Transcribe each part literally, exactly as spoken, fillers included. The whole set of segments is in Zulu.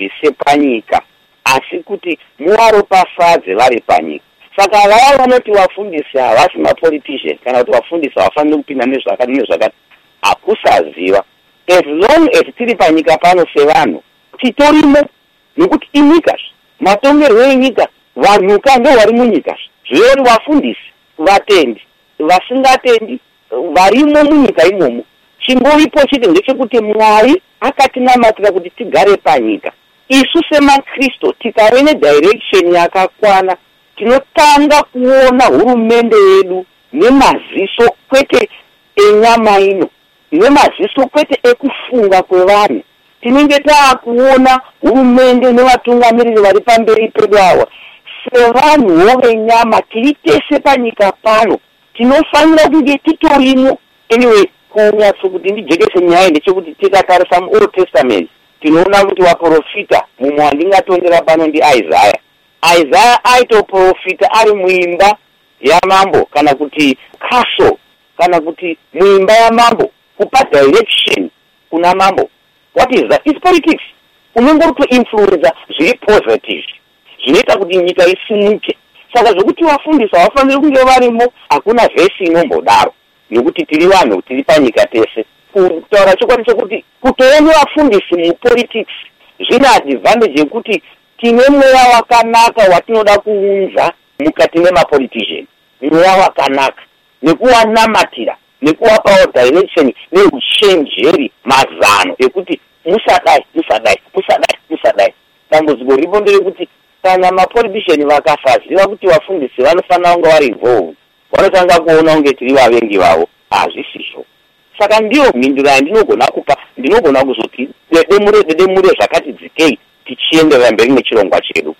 mubvise panyika, asi kuti muvaropafadze vari panyika. Saka vaya vanoti vafundisi havasi mapolitician kana kuti vafundisi havafaniri kupinda nezvakati nezvakati, hakusaziva. As long as tiri panyika pano sevanhu titorimo, nekuti inyika matongerwo enyika, vanhuka ndo vari munyika. Zvive kuti vafundisi, vatendi, vasingatendi, varimo munyika imomo, chingoripo chete ndechekuti Mwari akatinamatira kuti tigare panyika. Isu semakristo tikave nedirection yakakwana, tinotanga kuona hurumende yedu nemaziso kwete enyama ino, nemaziso kwete ekufunga kwevanhu. Tinenge taakuona hurumende nevatungamiriri vari pamberi pedu ava sevanhuwo venyama, tiri tese panyika pano, tinofanira kunge titorimo. Anyway, kunyatso kuti ndijekese nyaya ndechekuti tikatarisa muOld Testament tinoona kuti waprofita mumwe wandingatondera pano ndi Isaiah. Isaiah aitoprofita ari muimba yamambo kana kuti castle kana kuti muimba yamambo, kupa direction kuna mambo. What is that? It's politics. Unenge uri kuinfluenza zviri positive zvinoita kuti nyika isimuke. Saka zvokuti vafundisi havafaniri kunge varimo hakuna vhesi inombodaro, nekuti tiri vanhu tiri panyika tese. Kutaura chokwadi chokuti kutova nevafundisi mupolitics zvine advantage yekuti tine mweya wakanaka watinoda kuunza mukati memapolitician, mweya wakanaka nekuwanamatira nekuwapawo direction neuchenjeri, mazano ekuti musadai musadai musadai musadai. Dambudziko ripo nderekuti kana mapolitician vakasaziva kuti vafundisi vanofanira kunge vari involved, vanotanga kuona kunge tiri vavengi vavo. Hazvisizvo. Saka ndiyo mhinduro yandinogona kupa, ndinogona kuzoti dedemure dedemure zvakati dzikei tichienderera mberi nechirongwa chedu.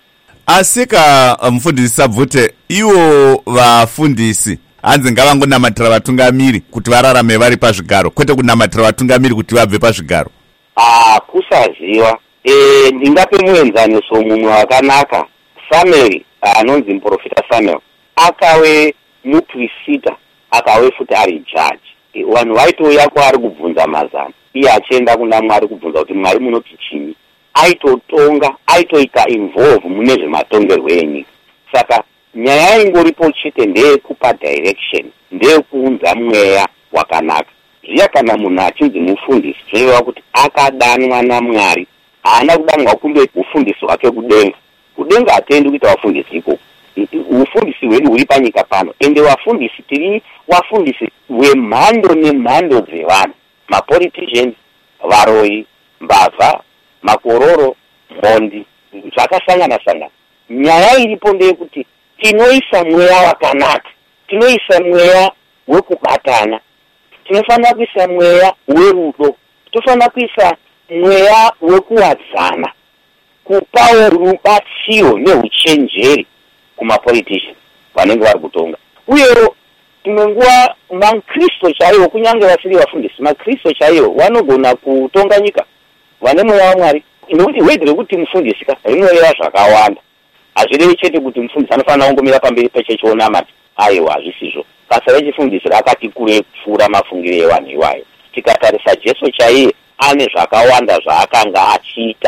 Asika mufundisi Sabvute, iwo vafundisi hanzi ngavangonamatira vatungamiri kuti vararame vari pazvigaro, kwete kunamatira vatungamiri kuti vabve pazvigaro. Ah, kusaziva. Eh, ndingape muenzaniso mumwe wakanaka. Samuel, anonzi muprofita Samuel, akave muprofita, akave futi ari judge. Vanhu vaitouya kwaari kubvunza mazano, iye achienda kuna Mwari kubvunza kuti Mwari munoti chini. Aitotonga, aitoita involve mune zvematongerwo enyika. Saka nyaya ingoripo chete ndeyekupa direction, ndeyekuunza mweya wakanaka. Zviya kana munhu achinzi mufundisi zvoreva kuti akadanwa naMwari, haana kudanwa kumbe ufundisi hwake kudenga. Kudenga hatendi kuita vafundisi ikoko. Ufundisi hwedu huri panyika pano, ende vafundisi tiri vafundisi wemhando nemhando dzevanhu, mapoliticians, varoi, mbavha, makororo, mhondi, zvakasangana sangana. Nyaya iripo ndeyekuti tinoisa mweya wakanaka, tinoisa mweya wekubatana, tinofanira kuisa mweya werudo, tofanira kuisa mweya wekuwadzana, kupawo rubatsiro neuchenjeri kumapoliticians vanenge vari kutonga. Uyewo tumwe nguva makristo chaiwo, kunyange vasiri vafundisi, makristo chaiwo vanogona kutonga nyika vane mweya waMwari. Nekuti wedhi rekuti mufundisi ka rinoreva zvakawanda. Hazvirevi chete kuti mufundisi anofanira kungomira pamberi pechechiona aiwa, hazvisizvo. Basa rechifundisi rakati kure kupfuura mafungiro evanhu iwayo. Tikatarisa Jesu chaiye ane zvakawanda zvaakanga achiita.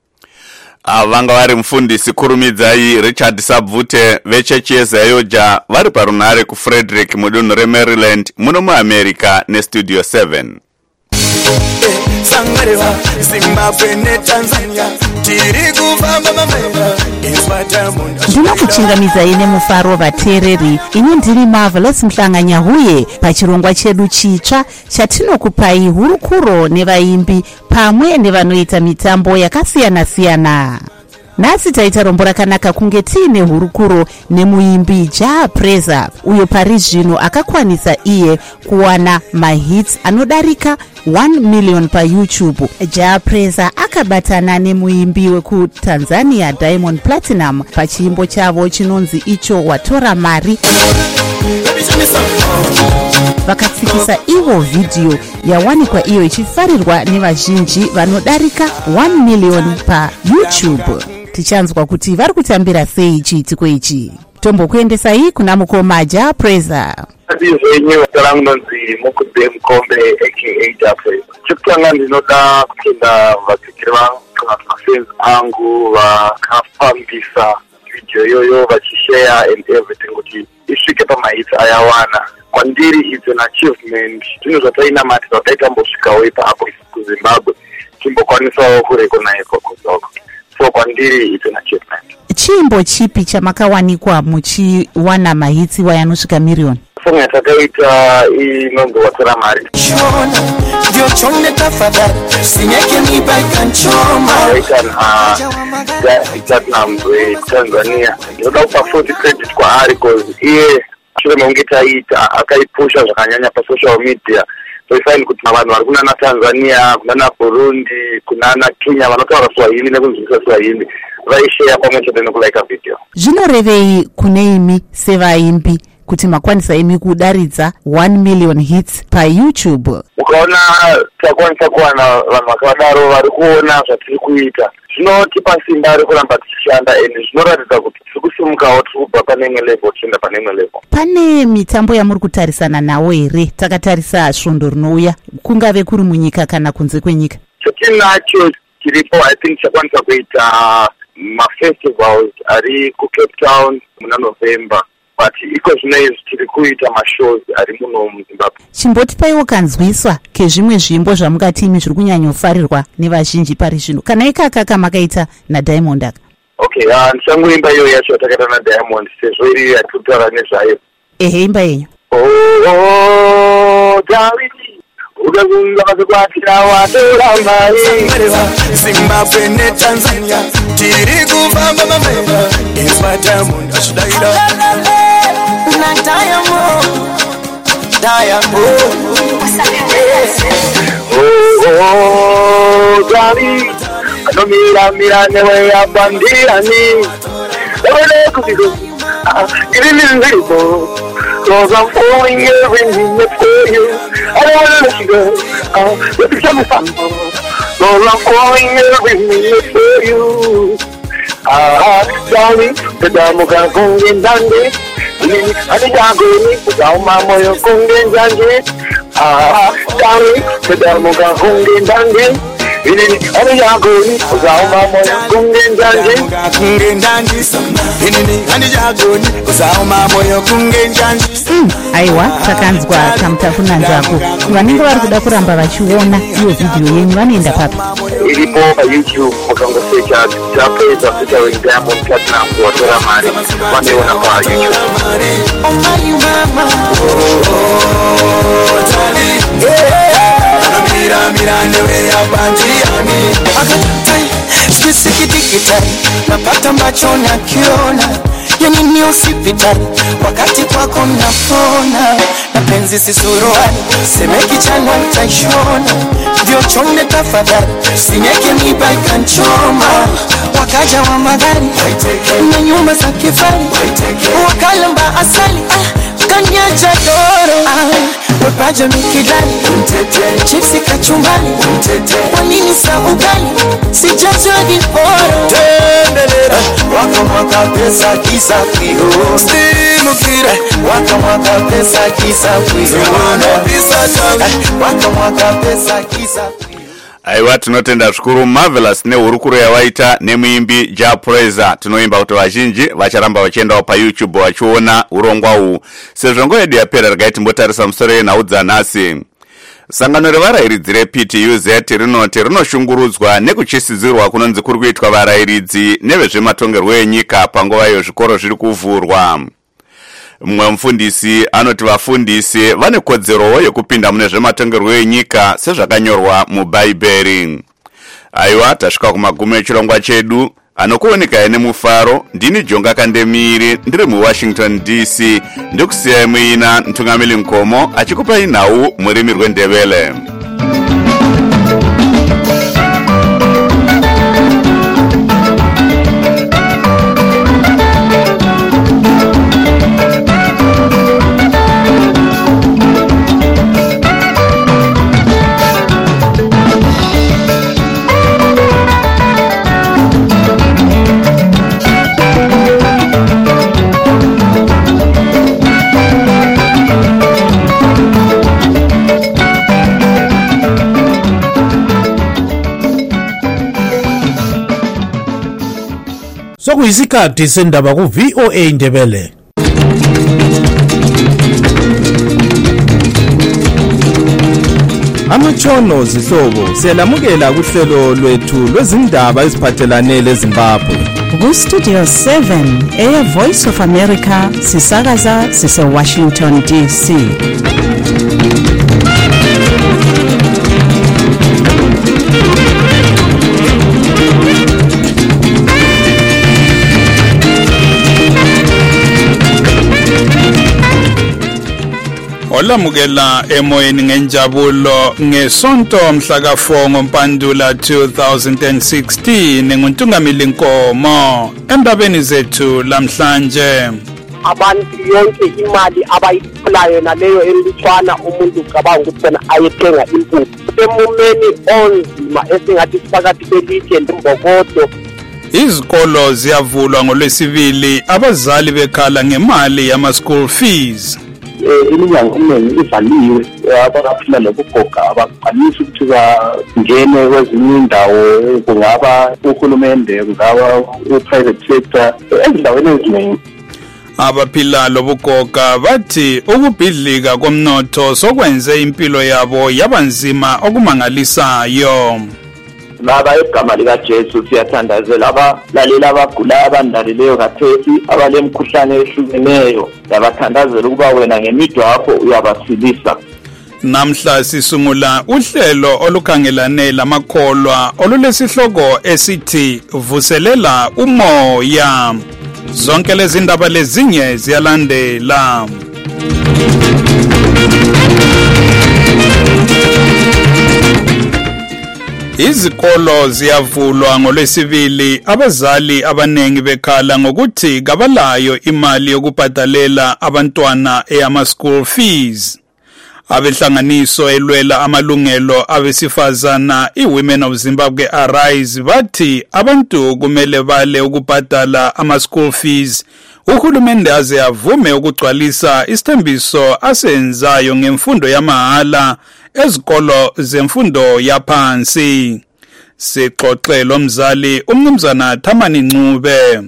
Vanga vari mufundisi kurumidzai Richard Sabvute vechechi yeZayoja vari parunhare kuFrederick mudunhu reMaryland muno muAmerica nestudio seven. Sangarewa Zimbabwe neTanzania tiri kufamba mamera iswatamunda. Ndinokuchingamidzai nemufaro vateereri. Ini ndiri Marvelous Mhlanganyahuye pachirongwa chedu chitsva chatinokupai hurukuro nevaimbi pamwe nevanoita mitambo yakasiyana siyana. Nhasi taita rombo rakanaka kunge tiine hurukuro nemuimbi Jah Prayzah, uyo pari zvino akakwanisa iye kuwana mahits anodarika one million pa YouTube. Jah Prayzah akabatana nemuimbi wekuTanzania Diamond Platinum pachiimbo chavo chinonzi icho watora mari. Vakatsikisa ivo video yawanikwa iyo ichifarirwa nevazhinji vanodarika one million pa YouTube. Tichanzwa kuti vari kutambira sei chiitiko ichi. Tombokuendesai kuna mukoma Jah Prayzah. Ndizvenyu tarangunonzi Mukube Mukombe aka Dafe. Chekutanga ndinoda kupinda vadzidziri vangu kana mafans angu vakafambisa video yoyo vachishare and everything kuti isvike pamahits ayawana. Kwandiri it's an achievement. Zvinhu zvatainamatira zvataimbosvikawo ipapo kuZimbabwe timbokwanisawo kurecognize kwakuzoko. So kwandiri it's an achievement. Chimbo chipi chamakawanikwa muchiwana mahitsi wayanosvika miriyoni? Song yatakaita inonzi Watora Mari. Ndio chonde tafadhali sinyeke miba ikanchoma. Platinum Tanzania. Ndoda kupa forty credit kwa ari cause iye shure maungetaita akaipusha zvakanyanya pa social media. So ifine kuti vanhu vari kunana Tanzania, kunana Burundi, kunana Kenya vanotaura Swahili nekunzwisisa Swahili vaishare pamwe chete nekulaika video. Zvinorevei kune imi sevaimbi kuti makwanisa imi kudaridza one million hits pa YouTube? Ukaona takwanisa kuwana vanhu vakadaro vari kuona zvatiri kuita zvinotipa simba rekuramba tichishanda ende zvinoratidza kuti tiri kusimukawo tiri kubva pane imwe level tichienda pane imwe level. Pane mitambo yamuri kutarisana nawo here? Takatarisa svondo rinouya kungave kuri munyika kana kunze kwenyika. Chetinacho chiripo I think chakwanisa kuita mafestivals ari kuCape Town muna November. But iko zvinezvi tiri kuita mashows ari muno muZimbabwe. Chimbotipaiwo kanzwiswa kezvimwe zvimbo zvamungati imi zviri kunyanyofarirwa nevazhinji pari zvino kana ikaka kamakaita naDiamond aka? Okay, uh, ndichangoimba iyo yacho yatakaita naDiamond sezvo iri yatirikutaura nezvayo. Ehe, imba yenyu. Oh, darling. Ukazunga vazokwatira Watora Mari. Zimbabwe neTanzania tiri kufamba mamera izwa Diamond ashidaira na Diamond Diamond oh darling anomira mira newe abandirani ole kudigo kirimiziko cause I'm falling every minute for you. I don't wanna let you go. Oh, let me tell you something. Cause I'm falling every minute for you. Ah, darling, the damuga kungen dande. Ani jagoni, dauma moyo kungen dande. Ah, darling, the damuga kungen dande. Ani jagoni, dauma moyo kungen dande. Kungen dande. Inini ani jagoni, dauma moyo kungen dande. Aiwa, takanzwa kamutafuna njako. Vanenge vari kuda kuramba vachiona iyo video yenyu vanoenda papi? Iripo pa YouTube mukangosecha Japeza featuring Diamond Platinum Watora Mari. Vanoiona pa YouTube. Oh my mama, oh darling, yeah. Mira mira newe abandiani. Akatai, sikisikitikitari, napata macho nakiona. Yani ni usipitari, wakati kwako napona. Na penzi si suruali, semeki chana nitaishona. Ndio chonde tafadhali, sinyeke miba ikanchoma. Wakaja wa magari, na nyumba za kifari. Wakalamba asali, ah, kanyacha doro. Ah, wepaja mikidani, chipsi kachumbani. Wanini sa ugali, sijajwa diporo. Tendelera, waka mwaka pesa kisa kiho. Stimu kira, waka mwaka pesa kisa kiho. Waka mwaka pesa kisa kiho. Aiwa, tinotenda zvikuru Marvelous nehurukuro yawaita nemuimbi Japeza. Tinoimba kuti vazhinji vacharamba vachiendawo pa YouTube vachiona urongwa uhu. Sezvo nguva yedu yapera regai timbotarisa musoro yenhau dzanhasi. Sangano revarairidzi reP T U Z rinoti rinoshungurudzwa nekuchisidzirwa kunonzi kuri kuitwa varairidzi nevezvematongerwo enyika panguva yezvikoro zviri kuvhurwa. Mumwe mufundisi anoti vafundisi vane kodzerowo yekupinda mune zvematongerwo enyika sezvakanyorwa mubhaibheri. Aiwa, tasvika kumagumo echirongwa chedu. Anokuoneka nemufaro, ndini Jonga Kandemiri, ndiri muWashington D C. Ndikusiyai muina Ntungamili Nkomo achikupai nhau murimi rweNdebele. Sokuyisikhathi sendaba ku V O A Ndebele. Amatshono zihlobo siyalamukela kuhlelo lwethu lwezindaba eziphathelane leZimbabwe. Ku Studio seven e Voice of America sisakaza sise Washington D C. Olamukela emoyeni ngenjabulo ngesonto mhla ka four ngoMpandula two thousand sixteen nguntungamili Nkomo endabeni zethu lamhlanje. Abantu yonke imali abayitholayo naleyo elitshwana umuntu ucabanga ukuthi bona ayethenga impuphu semumeni onzima esingathi phakathi kwelithe lembokodo. Izikolo ziyavulwa ngolwesibili abazali bekhala ngemali yama school fees. Iminyango eminingi ivaliwe abaphila lokugoga abaqalisa ukuthi bangene kwezinye indawo kungaba uhulumende kungaba u-private sector ezindaweni eziningi. Abaphila lobugoga bathi ukubhidlika komnotho sokwenze impilo yabo yabanzima okumangalisayo. Laba egama lika Jesu siyathandazela abalalela abagula abandalileyo kathesi abalemkhuhlane ehlukeneyo yabathandazela ukuba wena ngemido yakho uyabasilisa. Namhla sisungula uhlelo olukhangelane lamakholwa olulesihloko esithi vuselela umoya. Zonke lezi ndaba lezinye ziyalandela. Izikolo ziyavulwa ngolwesibili abazali abanengi bekhala ngokuthi kabalayo imali yokubhadalela abantwana eyama school fees. Abehlanganiso elwela amalungelo abesifazana iWomen of Zimbabwe Arise bathi abantu kumele bale ukubhadala ama school fees. Uhulumende aze avume ukugcwalisa isithembiso asenzayo ngemfundo yamahala ezikolo zemfundo yaphansi. Sixoxela umzali umnumzana Thamani Ncube.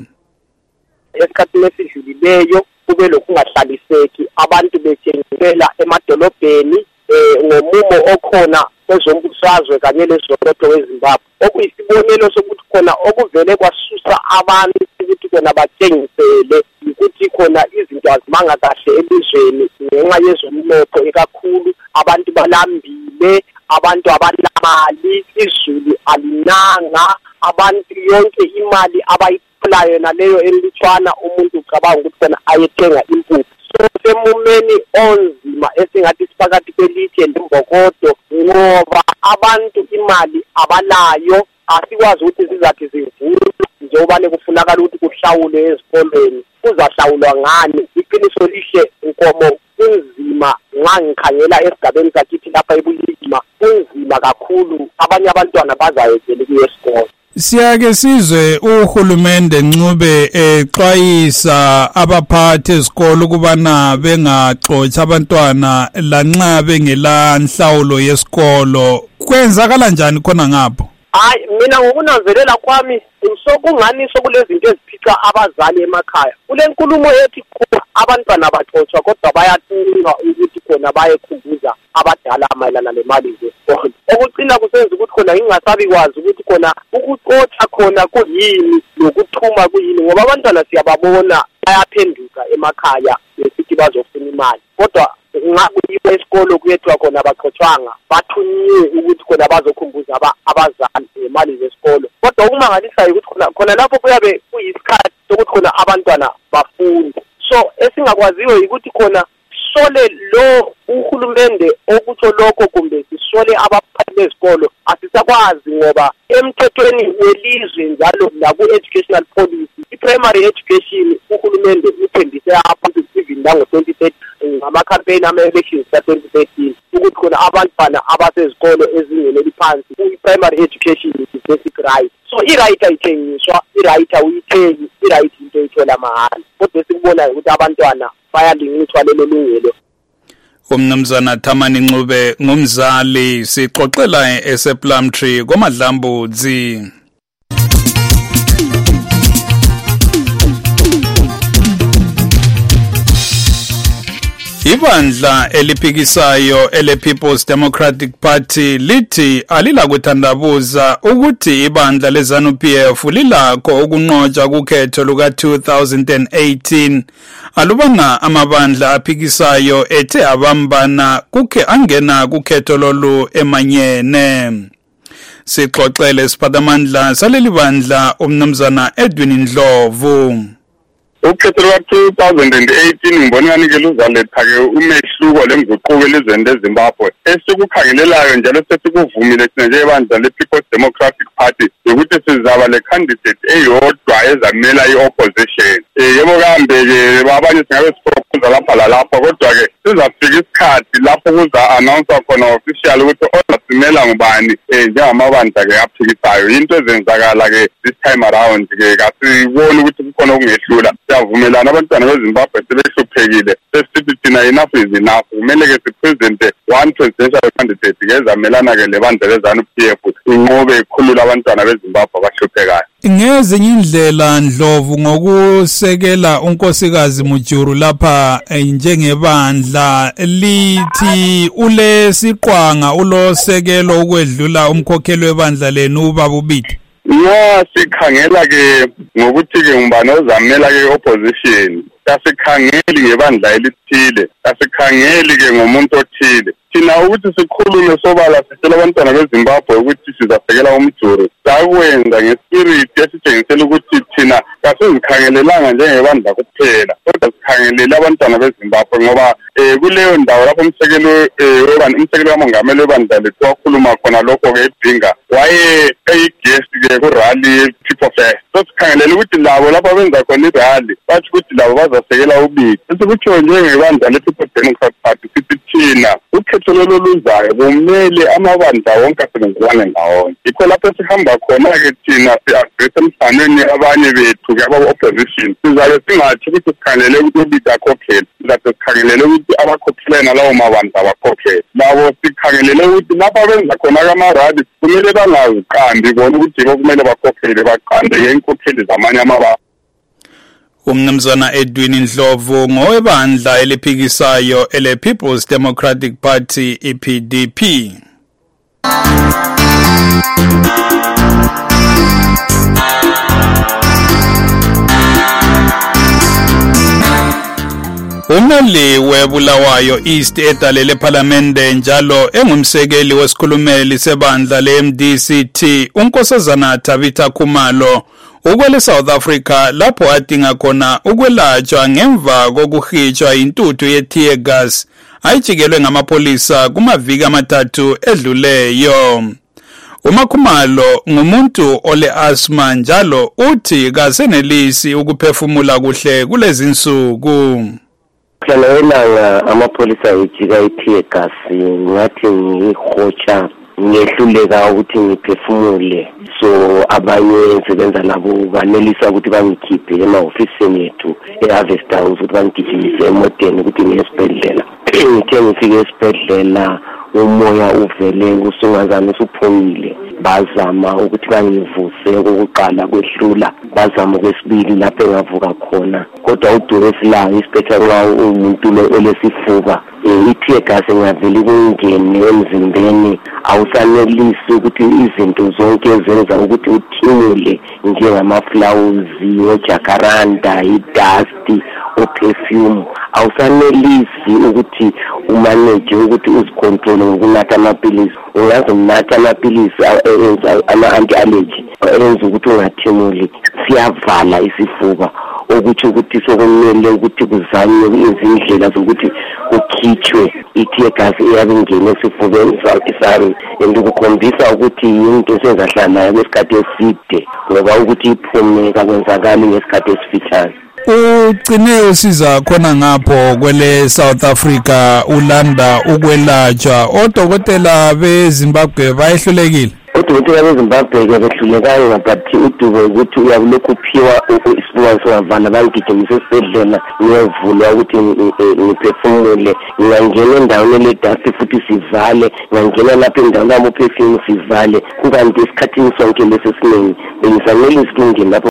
Esikhathini esidlulileyo kube lokungahlaliseki abantu betshengela emadolobheni ngomumo okhona kwezombusazwe kanye lezomnotho weZimbabwe. Okuyisibonelo sokuthi khona okuvele kwasusa abantu ukuthi khona batshengisele ukuthi khona izinto azimanga kahle elizweni ngenxa yezomnotho ekakhulu abantu balambile, abantu abanamali, izulu alinanga, abantu yonke imali abayitholayo naleyo elitshwana umuntu ucabanga ukuthi khona ayethenga impuphu. Semumeni onzima esingathi phakathi kwelithe lembokodo ngoba abantu imali abalayo asikwazi ukuthi sizathi zivule njengoba kufunakala ukuthi kuhlawule ezikolweni. Kuzahlawulwa ngani? Iqiniso lihle Nkomo kunzima nxa ngikhangela esigabeni sakithi lapha eBulilima kunzima kakhulu, abanye abantwana bazayekela kuye esikolo. Siyake sizwe uhulumende Ncube exwayisa abaphathi ezikolo ukubana bengaxotsha abantwana lanxa bengela nhlawulo yesikolo. Kwenzakala njani khona ngapho? Hayi mina ngokunazelela kwami sokungani sokulezinto eziphica abazali emakhaya. Kule nkulumo ethi abantwana baxotsha kodwa bayathunywa ukuthi khona bayekhumbuza abadala mayelana lemali zesikolo. Okucina kusenza ukuthi khona ingasabi kwazi ukuthi khona ukuxotsha khona kuyini nokuthuma kuyini ngoba abantwana siyababona bayaphenduka emakhaya besithi bazofuna imali. Kodwa ngakuyiwe esikolo kuyethwa khona baxotswanga bathunyiwe ukuthi khona bazokhumbuza abazali ngemali zesikolo. Kodwa ukumangalisayo ukuthi khona khona lapho kuyabe kuyisikhathi sokuthi khona abantwana bafunde. So esingakwaziyo ukuthi khona sole lo uhulumende okutsho lokho kumbe sisole abaphathi bezikolo asisakwazi ngoba emthethweni welizwe njalo laku educational policy i-primary education uhulumende uthembise abantu even nango twenty thirteen ngama campaign ama elections ka twenty thirteen ukuthi khona abantwana abasezikolo ezingeni eliphansi i-primary education is basic right. So i-right ayithengiswa, i-right uyithengi, i-right into ithola mahala. Kodwa sikubonayo ukuthi abantwana bayalingiswa lelo lungelo. Umnumzana Thamani Ncube ngumzali sixoxela esePlumtree koMadlambudzi. Ibandla eliphikisayo ele People's Democratic Party lithi alila kuthandabuza ukuthi ibandla leZANU P F lilakho ukunqotsha kukhetho luka two thousand eighteen. Alubanga amabandla aphikisayo ethe abambana kuke angena kukhetho lolu emanyene. Sixoxele siphathamandla saleli bandla umnumzana Edwin Ndlovu. Ukhetho lwa two thousand eighteen ngibonani ke luzaletha ke umehluko lenguquko elizweni leZimbabwe esikukhangelelayo njalo sesikuvumile thina njebandla lePeople's Democratic Party ukuthi sizaba le candidate eyodwa ezamela iopposition. Eh yebo kambe ke abanye singabe sipropose lapha lalapha kodwa ke sizafika isikhathi lapho kuza announce khona official ukuthi ozasimela ngubani eh njengamabandla ke aphikisayo into ezenzakala ke this time around ke kasiboni ukuthi kukhona okungehlula. Siyavumelana abantwana beZimbabwe sebehluphekile sesithi thina enough is enough kumele ke sipresente one presidential candidate kezamelana ke lebandla leZANU P F inqobe ikhulula abantwana beZimbabwe abahluphekayo. Ngezinye indlela Ndlovu ngokusekela unkosikazi Mujuru lapha njengebandla lithi ule siqwanga ulosekelo ukwedlula umkhokheli webandla lenu ubaba uBiti. Ya sikhangela ke ngokuthi ke umbani ozamela ke opposition asikhangeli ngebandla elithile asikhangeli ke ngomuntu othile thina ukuthi sikhulume sobala sicela abantwana beZimbabwe ukuthi sizasekela uMjuru sakwenza ngespirit esitshengisela ukuthi thina kasizikhangelelanga njengebandla kuphela kodwa sikhangelela abantwana beZimbabwe ngoba eh kuleyo ndawo lapho umsekelo webandla umsekelo kamongameli webandla lethu wakhuluma khona lokho ke eBhinga waye eyiguest ke ku rally People First. So sikhangelela ukuthi labo lapho benza khona irally bathi ukuthi labo bazasekela uBiti sikutsho njengebandla lePeople's Democratic Party sithi thina ukhetho loluzayo kumele amabandla wonke asebenzisane ndawonye. Ikho lapho sihamba khona ke thina siagree emhlanganweni abanye bethu ke aba opposition sizabe singathi ukuthi sikhangelele ukuthi uBiti akhokhele sizabe sikhangelele ukuthi abakhokhelana lawo mabandla abakhokhele labo sikhangelele ukuthi lapha benza khona kamaradi kumele bangaziqambi bona ukuthi kumele bakhokhele baqande ngenkokheli zamanye amabandla. Umnumzana Edwin Ndlovu ngowebandla eliphikisayo ele People's Democratic Party E P D P. Umeli weBulawayo East edalele parliamente njalo engumsekeli wesikhulumeli sebandla le-M D C T unkosazana Tabitha Khumalo ukwele South Africa lapho adinga khona ukwelatshwa ngemva kokuhitshwa intuthu ye-tear gas ayijikelwe ngamapolisa kumaviki amathathu edluleyo. uMakhumalo ngumuntu ole asthma njalo uthi kasenelisi ukuphefumula kuhle kulezi insuku. Khalawela amapolisa ejika i-tear gas ngathi ngihotsha ngehluleka ukuthi ngiphefumule so abanye sebenza labo banelisa ukuthi bangikhiphe ema-ofisini yethu e-Harvest House ukuthi bangigijimise emoteni ukuthi ngiye esibhedlela. Ngithe ngifike esibhedlela umoya uvele usungazana usuphumile bazama ukuthi bangivuse okokuqala kwehlula bazama okwesibili lapho engavuka khona kodwa udure silayo ispectacular umuntu lo olesifuba i-tear gas engaveli kungene emzimbeni awusanelisi ukuthi izinto zonke ezenza ukuthi uthimule njengamaflawuzi ojacaranda idust operfume awusanelisi ukuthi umanage ukuthi uzicontrol ngokunatha amapilisi ungazonatha amapilisi ama-anti-allergy enza ukuthi ungathimuli siyavala isifuba ukuthi ukuthi sokumele ukuthi kuzanywe izindlela zokuthi kukhitshwe i-tear gas eyabe ingene esifubeni sami and kukhombisa ukuthi into esenzahlala ngesikhathi eside ngoba ukuthi iphume kakwenzakali ngesikhathi esifitshane. Ugcine usiza khona ngapho kwele South Africa ulanda ukwelatshwa odokotela beZimbabwe bayehlulekile. Odokotela beZimbabwe ke behlulekanga but udubo ukuthi uyabulokhu uphiwa isifuba sowavala bangigijimise esibhedlela ngiyevulwa ukuthi ngiphefumule ngiyangena endaweni le-dust futhi sivale ngiyangena lapho endaweni yami uphefumule sivale kukanti esikhathini sonke lesi esiningi bengisanelisi ukungena lapho